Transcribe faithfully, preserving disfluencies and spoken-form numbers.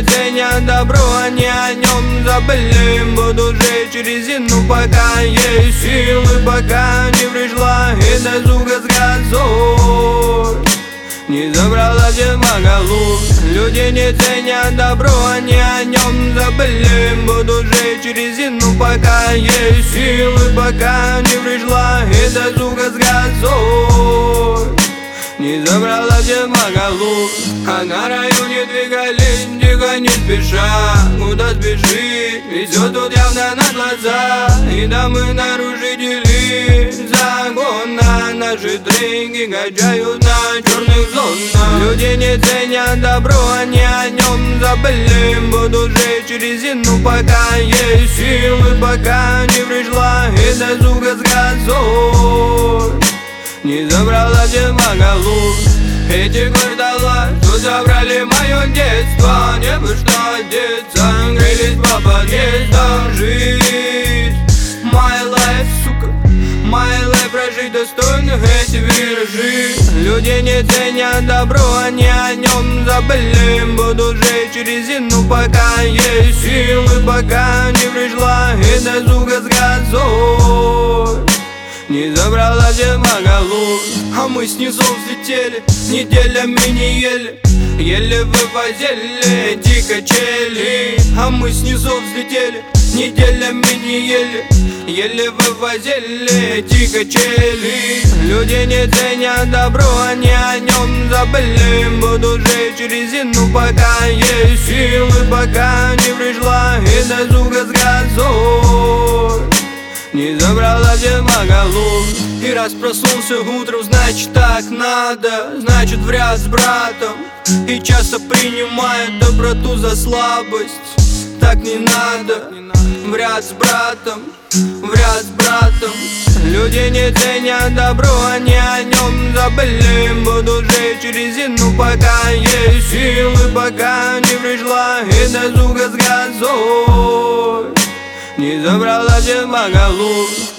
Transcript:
ценят добро, они о нем забыли. Буду жить резину, пока есть силы, пока не пришла и до звука газой не забрала зимоголу. Люди не ценят добро, они о нем забыли. Буду жить резину, пока есть силы, пока не пришла и до звука газой не забрала зимоголу. А на районе двигались тихо, не спеша. Куда спешить? Везет тут явно на глаза. И дамы нарушители закона. Наши тренги качают на черных зонах. Люди не ценят добро, они о нем забыли. Буду жечь резину, пока есть силы, пока не пришла и до звука с газой не забрала зимоголу. Эти квартала, что забрали мое детство, не бы что одеться, грелись по подъездам. Жизнь, my life, сука, my life, прожить достойно эти виражи. Люди не ценят добро, они о нем забыли. Буду жечь резину, пока есть силы, пока не пришла и до звука с газой не забрала зимоголу. А мы снизу взлетели, неделями не ели, еле вывозили эти качели. А мы снизу взлетели, неделями не ели, еле вывозили эти качели. Люди не ценят добро, они о нем забыли. Буду жечь резину, пока есть силы, пока не пришла и до звука с газой не забрала зимоголу. И раз проснулся утром, значит так надо, значит в ряд с братом. И часто принимает доброту за слабость. Так не надо, в ряд с братом, в ряд с братом. Люди не ценят добро, они о нем забыли. Буду жечь резину, пока есть силы, пока не пришла и до звука с газой не забрала зимоголу.